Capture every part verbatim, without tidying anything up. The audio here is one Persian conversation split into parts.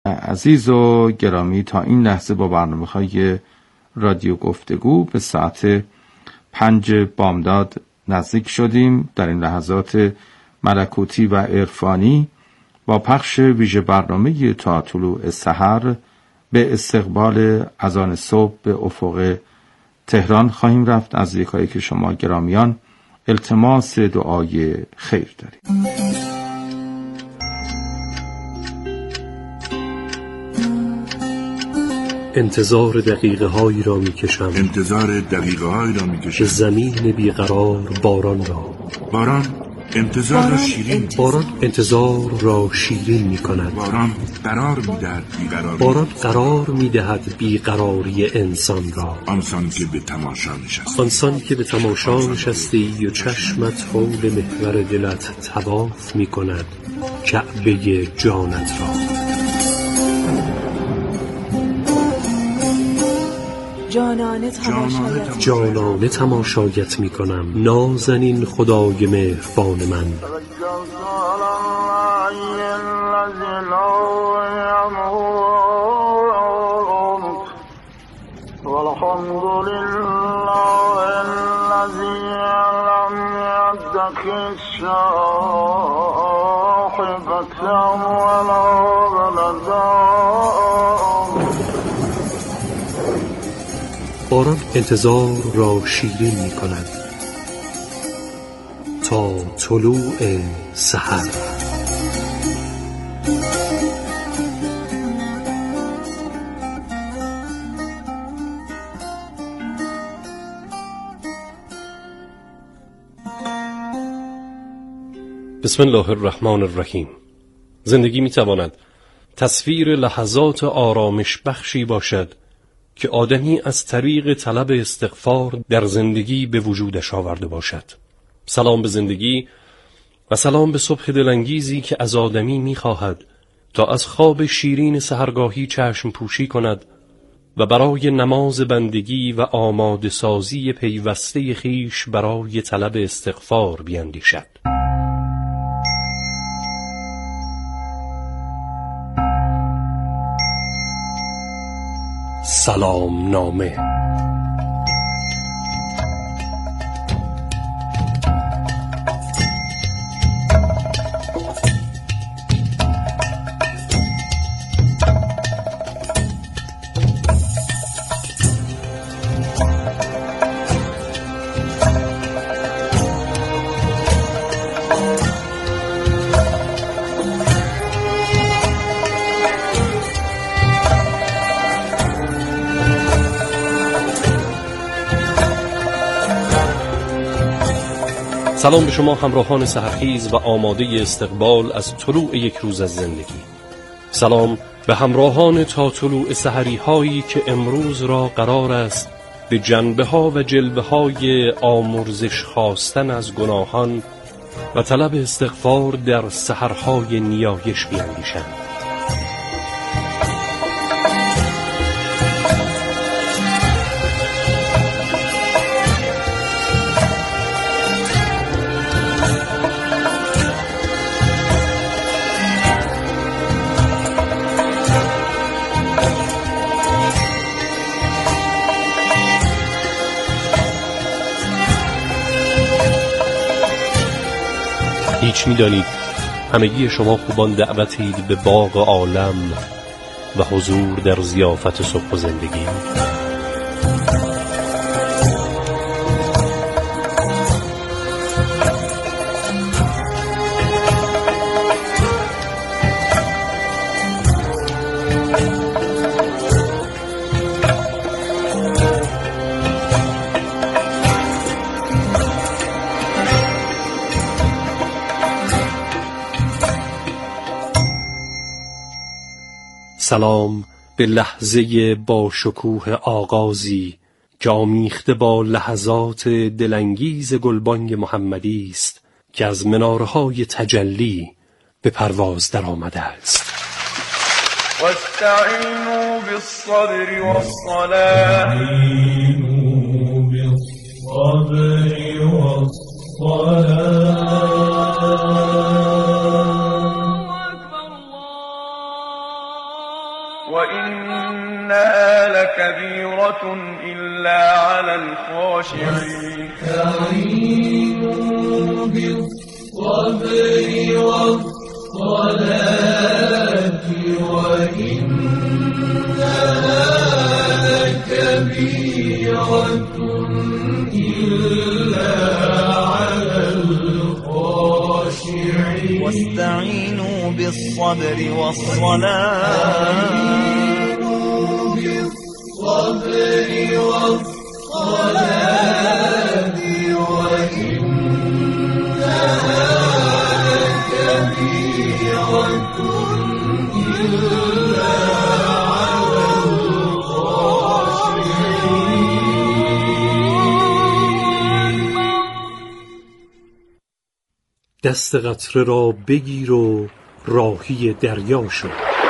عزیز و گرامی، تا این لحظه با برنامه‌های رادیو گفتگو به ساعت پنج بامداد نزدیک شدیم. در این لحظات ملکوتی و عرفانی با پخش ویژه برنامه تا طلوع سحر به استقبال اذان صبح به افق تهران خواهیم رفت. از یکایی که شما گرامیان التماس دعای خیر داریم. انتظار دقیقه هایی را می کشم انتظار دقیقه هایی را می کشم زمین بیقرار باران را. باران انتظار را شیرین باران انتظار را شیرین می کند. باران قرار می دهد بیقراری باران قرار می دهد بیقراری انسان را. آنسان که به تماشا نشستی آنسان که به تماشا نشستی و چشمت حول محور دلت طواف می کند کعبه جانت را. جانانه تماشایت جانانه تماشایت می کنم نازنین خدای مهربان من. باران انتظار را شیرین می کند تا طلوع سحر. بسم الله الرحمن الرحیم. زندگی می تواند تصویر لحظات آرامش بخشی باشد که آدمی از طریق طلب استغفار در زندگی به وجودش آورده باشد. سلام به زندگی و سلام به صبح دلانگیزی که از آدمی می‌خواهد تا از خواب شیرین سحرگاهی چشم پوشی کند و برای نماز بندگی و آماده سازی پیوسته خیش برای طلب استغفار بیندیشد. سلام نامه. سلام به شما همراهان سحرخیز و آماده استقبال از طلوع یک روز از زندگی. سلام به همراهان تا طلوع سحری هایی که امروز را قرار است به جنبه ها و جلوه های آمرزش خواستن از گناهان و طلب استغفار در سحرهای نیایش بیندیشند. هیچ می‌دانید همگی شما خوبان دعوتید به باغ عالم و حضور در ضیافت صبح و زندگی. سلام به لحظه با شکوه آغازی که آمیخته با لحظات دلانگیز گلبانگ محمدی است که از منارهای تجلی به پرواز در آمده است. واستعینوا بالصبر والصلاة بالصبر والصلاة وإنها لكبيرة إلا على الخاشعين استعينوا بالصبر والصلاة وإنها لكبيرة إلا على الخاشعين واستعينوا بالصبر والصلاة بالصبر والصلاة وإنها لكبيرة إلا على الخاشعين. دست قطره را بگیر و راهی دریا شو.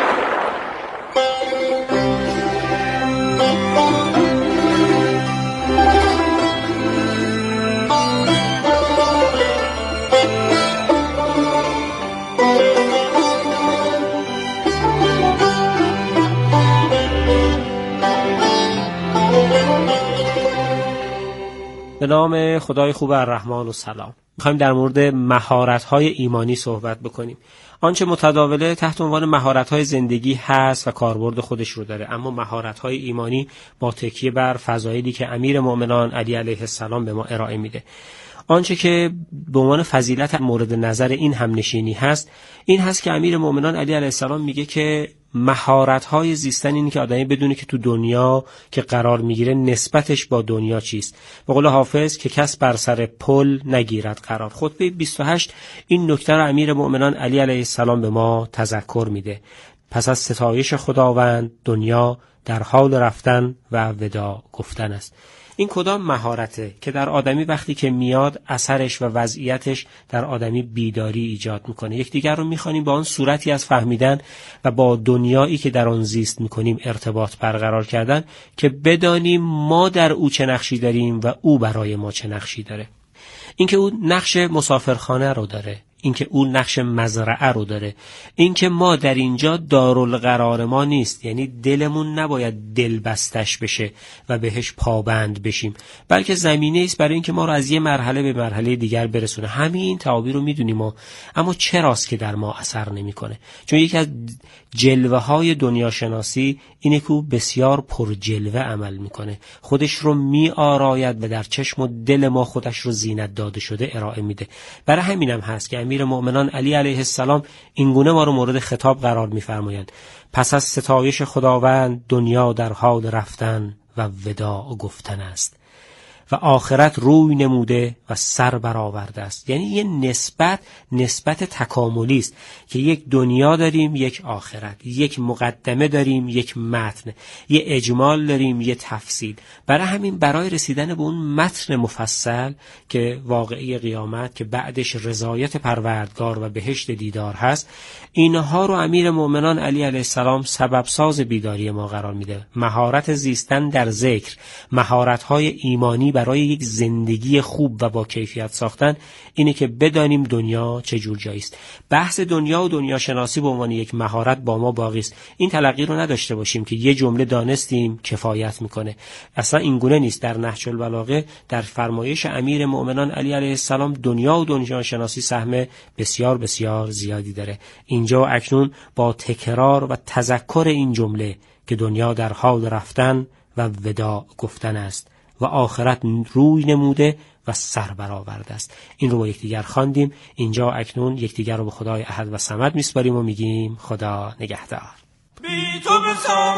به نام خدای خوب الرحمن و سلام. میخوایم در مورد مهارت‌های ایمانی صحبت بکنیم. آنچه متداوله تحت عنوان مهارت‌های زندگی هست و کاربرد خودش رو داره، اما مهارت‌های ایمانی با تکیه بر فضایلی که امیر مؤمنان علی علیه السلام به ما ارائه میده. آنچه که به عنوان فضیلت مورد نظر این همنشینی هست این هست که امیر مؤمنان علی علیه السلام میگه که مهارت‌های زیستن اینه که آدمی بدونه که تو دنیا که قرار میگیره نسبتش با دنیا چیست. به قول حافظ که کس بر سر پل نگیرد قرار. خطبه بیست و هشت این نکته را امیر مؤمنان علی علیه السلام به ما تذکر میده. پس از ستایش خداوند دنیا در حال رفتن و ودا گفتن است. این کدام مهارته که در آدمی وقتی که میاد اثرش و وضعیتش در آدمی بیداری ایجاد میکنه. یکدیگر رو میخوانیم با آن صورتی از فهمیدن و با دنیایی که در آن زیست میکنیم ارتباط برقرار کردن که بدانیم ما در او چه نقشی داریم و او برای ما چه نقشی داره. اینکه او نقش مسافرخانه رو داره، اینکه او نقش مزرعه رو داره، اینکه ما در اینجا دارالقرار ما نیست، یعنی دلمون نباید دل بستش بشه و بهش پابند بشیم، بلکه زمینه است برای اینکه ما رو از یه مرحله به مرحله دیگر برسونه. همین تعابیر رو میدونیم ما، اما چراست که در ما اثر نمیکنه؟ چون یکی از جلوه های دنیا شناسی اینه که او بسیار پر جلوه عمل میکنه، خودش رو می آراید و در چشم و دل ما خودش رو زینت داده شده ارائه میده. برای همینم هست که امیر مؤمنان علی علیه السلام اینگونه ما رو مورد خطاب قرار میفرمایند. پس از ستایش خداوند دنیا در حال رفتن و وداع گفتن است و آخرت روی نموده و سر برآورده است. یعنی یه نسبت نسبت تکاملی است که یک دنیا داریم، یک آخرت، یک مقدمه داریم، یک متن، یه اجمال داریم، یه تفصیل. برای همین برای رسیدن به اون متن مفصل که واقعی قیامت که بعدش رضایت پروردگار و بهشت دیدار هست، اینها رو امیر مؤمنان علی علیه السلام سبب ساز بیداری ما قرار میده. مهارت زیستن در ذکر، مهارت‌های ایمانی برای یک زندگی خوب و با کیفیت ساختن اینه که بدانیم دنیا چه جور جایی است. بحث دنیا و دنیا شناسی به عنوان یک مهارت با ما باقی است. این تلقی رو نداشته باشیم که یه جمله دانستیم کفایت میکنه. اصلا این گونه نیست. در نهج البلاغه در فرمایش امیر مؤمنان علی علیه السلام دنیا و دنیا شناسی سهم بسیار بسیار زیادی داره. اینجا اکنون با تکرار و تذکر این جمله که دنیا در حال رفتن و وداع گفتن است و آخرت روی نموده و سر برآورده است. این رو با یکدیگر خواندیم. اینجا اکنون یکدیگر رو به خدای احد و صمد میسپاریم و میگیم خدا نگهدار. بی تو به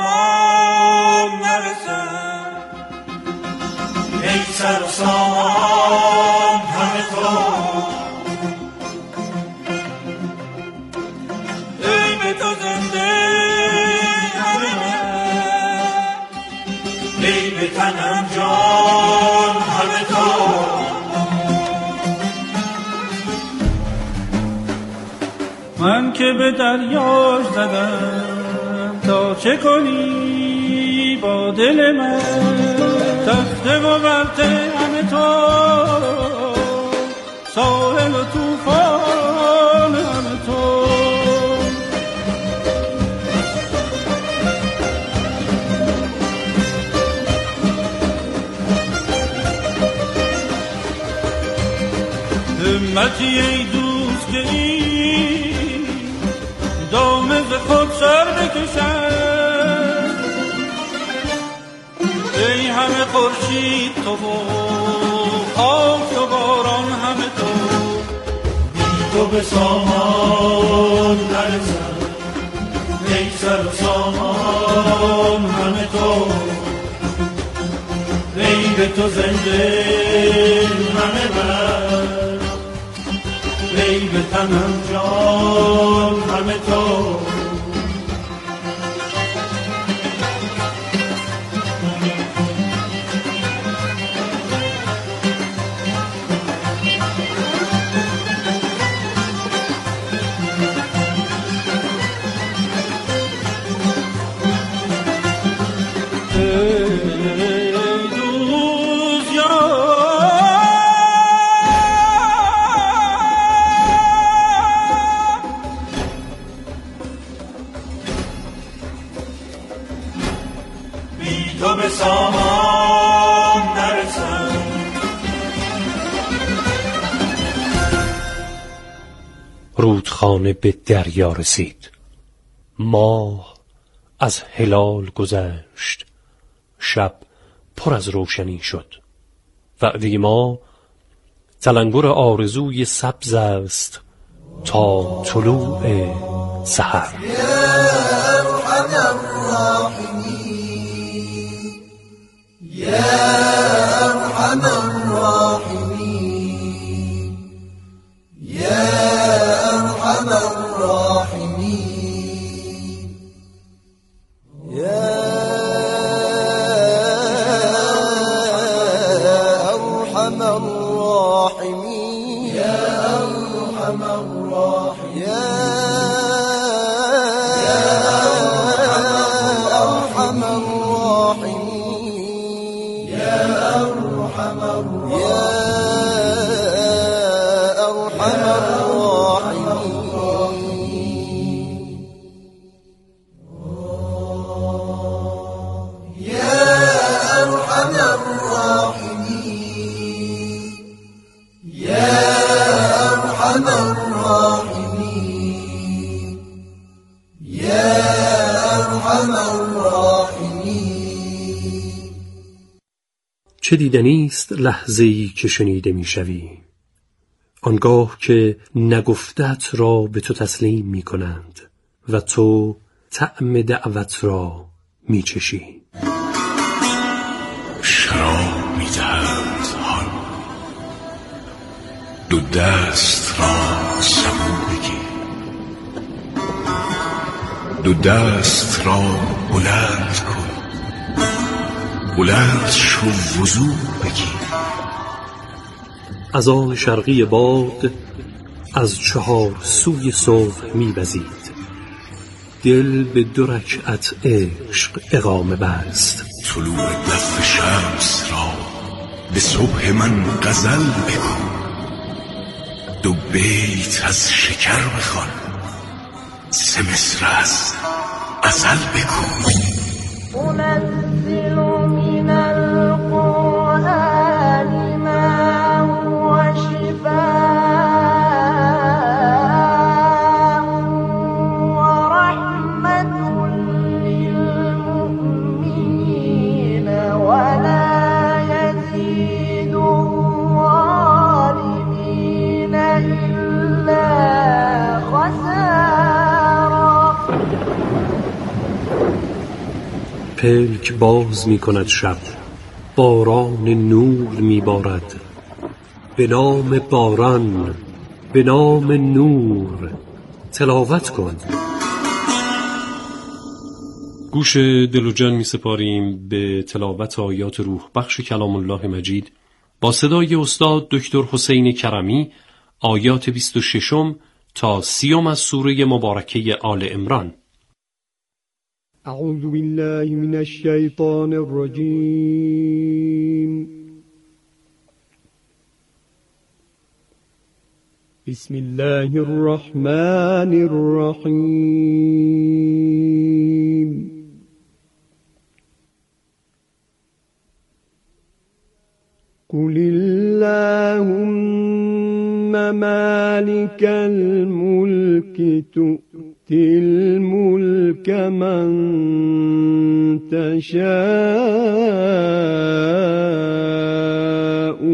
سامان نرسم، ای سر و سامان همه تو، ای به تو زنده همه من، ای به تنم جان همه تو. من که به دریاش زدم تا چه کنی با دل من، تخته و ورته همه تو، ساحل و طوفان همه تو. همتی ای دوست که این دامه ز خود سر بکشد، ای همه خورشید تو و خاک و باران همه تو، بی تو به سامان نرسد، ای سر و سامان همه تو، ای به تو زنده همه بر، ای به تنم جان همه تو. تو به سامان نرسد. رودخانه به دریا رسید، ماه از هلال گذشت، شب پر از روشنی شد. وعده ما تلنگر آرزوی سبز است تا طلوع سحر. يا أرحم الراحمين يا أرحم الراحمين يا أرحم الراحمين يا أرحم الراحمين يا أرحم الراحمين چه دیدنی است لحظه‌ای که شنیده می‌شوی، آنگاه که نگفتت را به تو تسلیم می‌کنند و تو طعم دعوت را می‌چشی. شراب می‌دهد حال، دو دست را سبو بگیر، دو دست را بلند کن، بلند شو وضو بگیر. از آن شرقی باد از چهار سوی صبح می‌وزید، دل به دو رکعت عشق اقامه بست. طلوع دف شمس را به صبح من غزل بگو، دو بیت از شکر بخوان، سه مصر از غزل بگو. أنزل من القرآن ما هو شفاء ورحمة للمؤمنين ولا يزيد الظالمين إلا خسارا. پلک باز می کند شب، باران نور می بارد، به نام باران، به نام نور تلاوت کن. گوش دل و جان می سپاریم به تلاوت آیات روح بخش کلام الله مجید با صدای استاد دکتر حسین کرمی، آیات بیست و ششم تا سیوم از سوره مبارکه آل عمران. اعوذ بالله من الشیطان الرجیم. بسم الله الرحمن الرحیم. قل اللهم مالك الملك تؤتي الملك من تشاء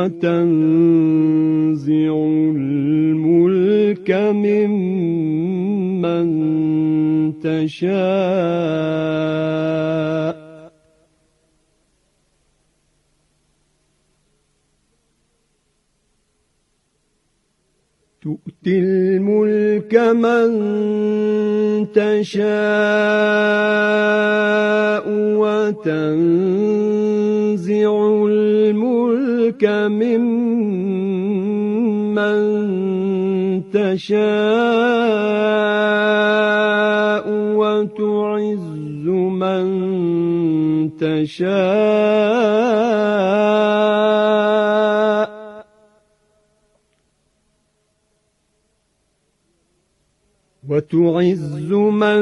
وتنزع الملك ممن تشاء تؤتي الملك من تشاء وتنزع الملك ممن تشاء وتعز من تشاء وتعز من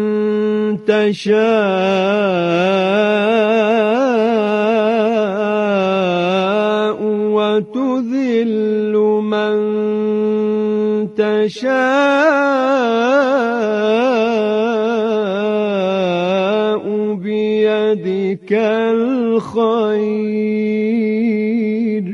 تشاء وتذل من تشاء بيدك الخير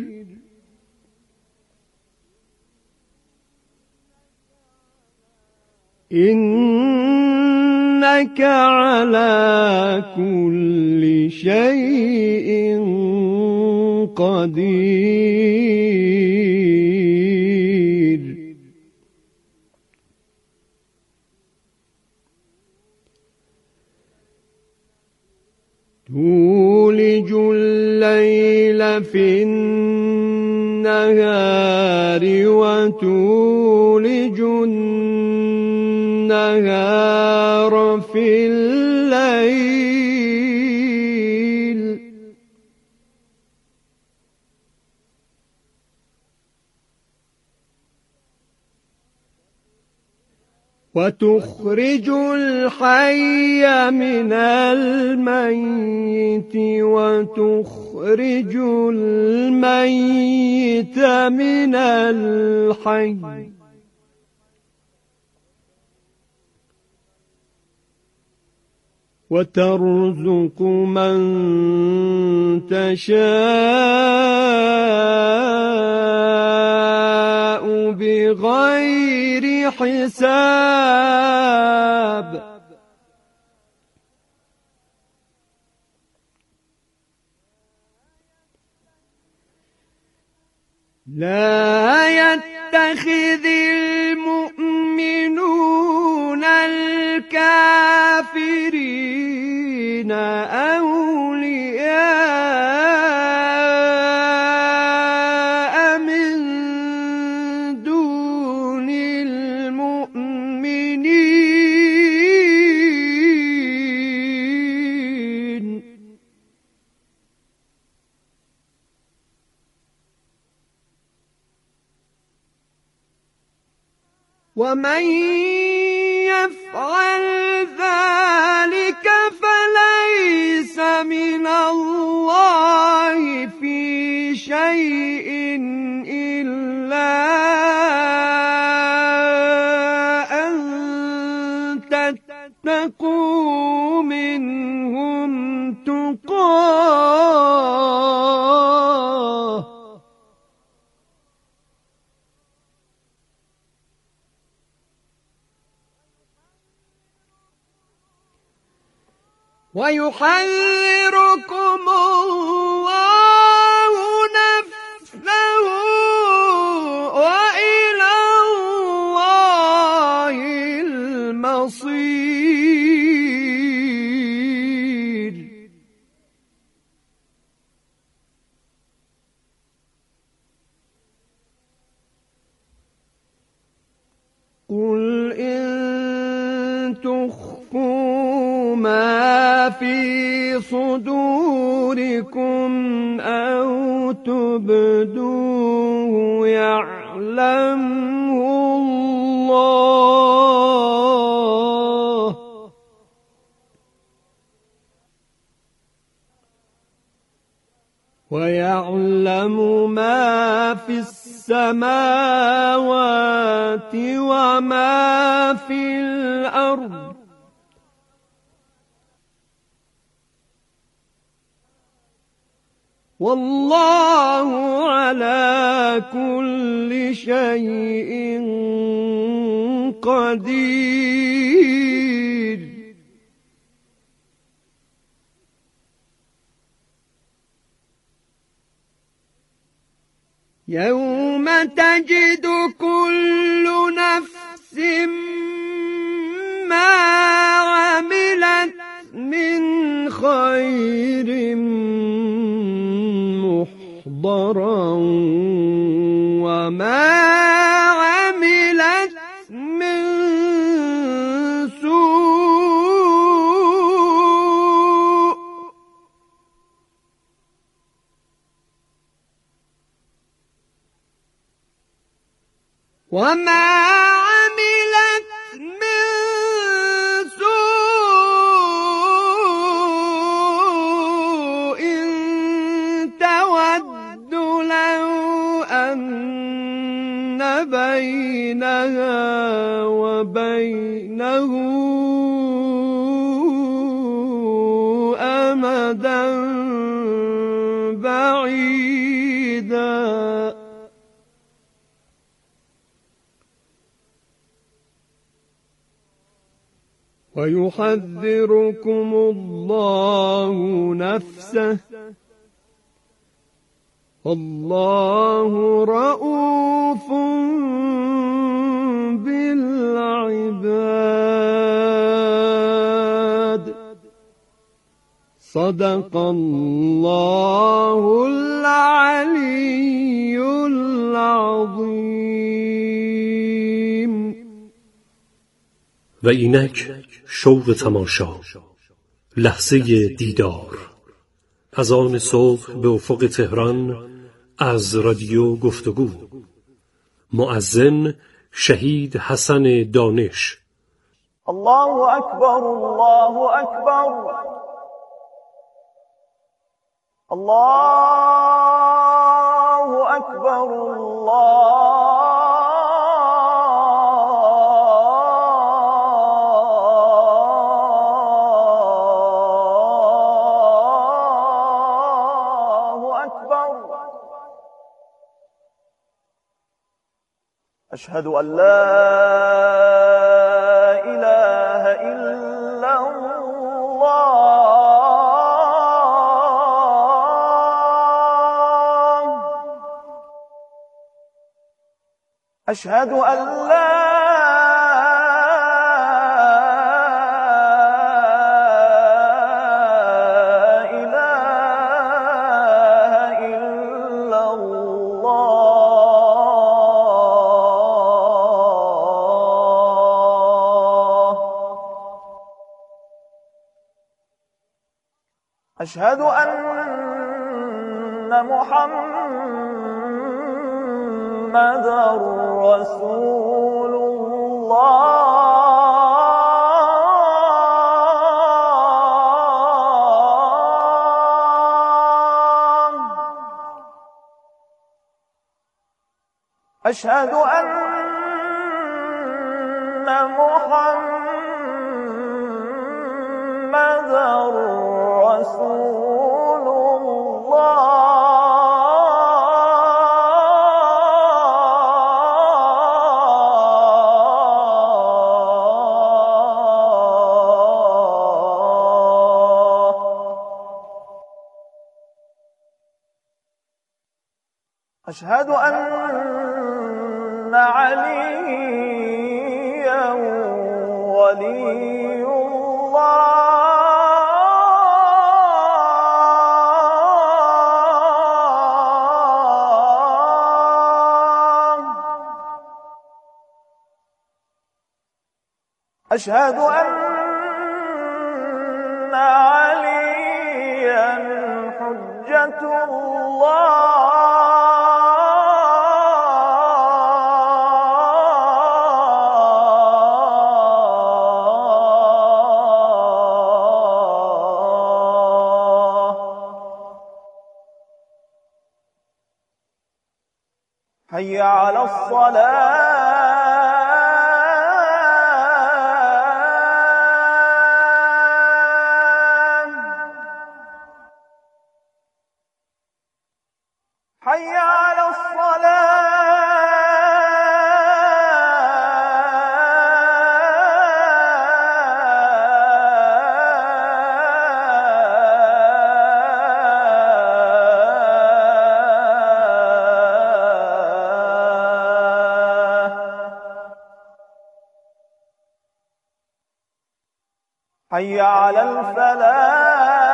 إنك على كل شيء قدير تولج الليل في النهار وتولج النهار في الليل وتخرج الحي من الميت وتخرج الميت من الحي وترزق من تشاء بغير حساب لا يتخذ المؤمنون الكافرين أولياء من دون المؤمنين ومن يفعل ذلك فليس من الله في شيء إلا أن تتقوا منهم تقاه ويحذركم الله نفسه وإلى الله المصير قل إن تخفوا ما في صدوركم أو تبدوه يعلمه الله ويعلم ما في السماوات وما في الأرض والله على كل شيء قدير. يوم تجد كل نفس ما عملت من خير محضرا وما عملت من سوء وما عملت من سوء تود لو أن بينها وبينه أمدا بعيدا. ويحذركم الله نفسه والله رؤوف بالعباد. صدق الله العلي العظيم. و اینک شوق تماشا، لحظه دیدار، از آن صبح به افق تهران از رادیو گفتگو. مؤذن شهید حسن دانش. الله اکبر، الله اکبر، الله اکبر، الله أشهد أن لا إله إلا الله. أشهد أن لا أشهد أن محمدًا رسول الله. أشهد أن محمدًا رسول الله. أشهد أن عليا ولي الله. أشهد أن عليا حجة الله. حي على الصلاة حي على حي على الفلاح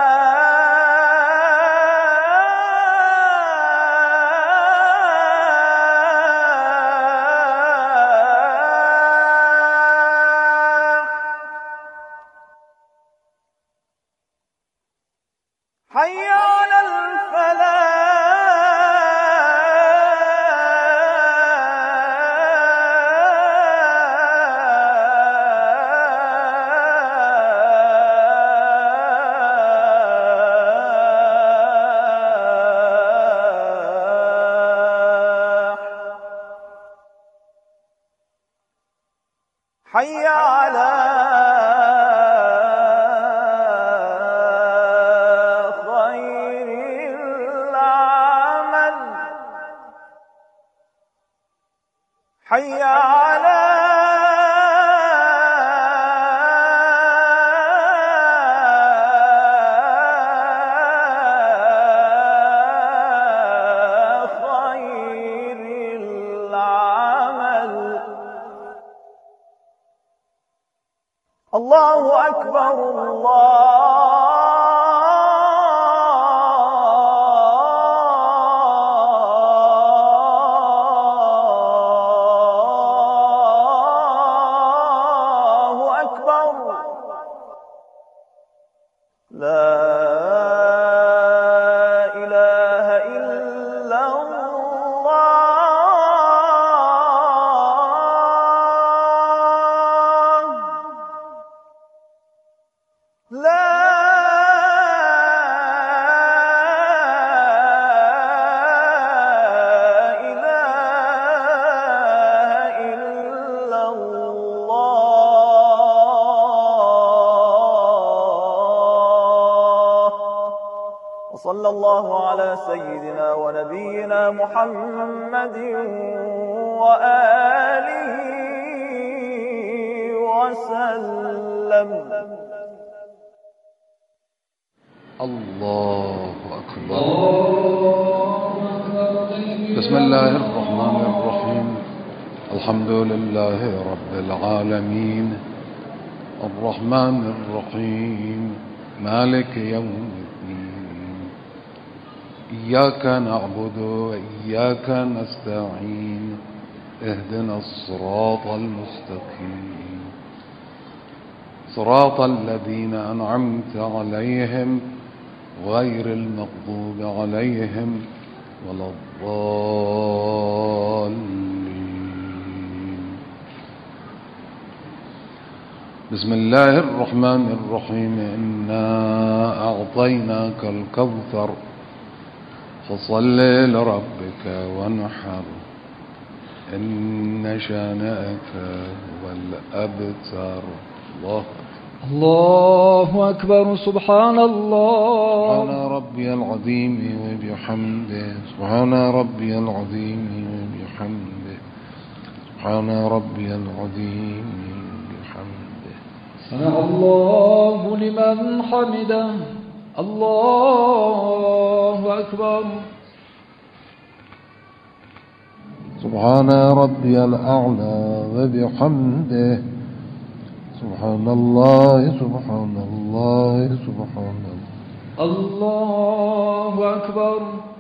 حي على حي على خير العمل حي على خير العمل الله أكبر الله أكبر لا إله إلا الله لا إله إلا الله وصلى الله على سيدنا ونبينا محمد وآله وسلم. الله أكبر. بسم الله الرحمن الرحيم. الحمد لله رب العالمين الرحمن الرحيم مالك يوم الدين إياك نعبد وإياك نستعين اهدنا الصراط المستقيم صراط الذين أنعمت عليهم غير المغضوب عليهم ولا الضالين. بسم الله الرحمن الرحيم. إنا أعطيناك الكوثر فصل لربك وانحر إن شانئك هو الأبتر. الله الله أكبر. سبحان الله. سبحان ربي العظيم وبحمده. سبحان ربي العظيم وبحمده. سبحان ربي العظيم وبحمده. سمع الله لمن حمده. الله أكبر. سبحان ربي الأعلى وبحمده. سبحان الله سبحان الله سبحان الله. الله أكبر.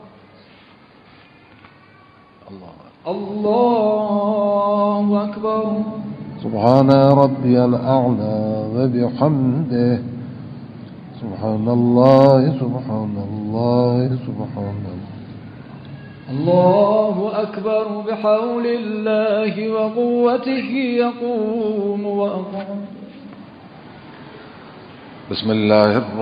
الله أكبر. سبحان ربي الأعلى وبحمده. سبحان الله سبحان الله سبحان الله. الله أكبر. بحول الله وقوته يقوم وأقوم. بسم الله الرحمن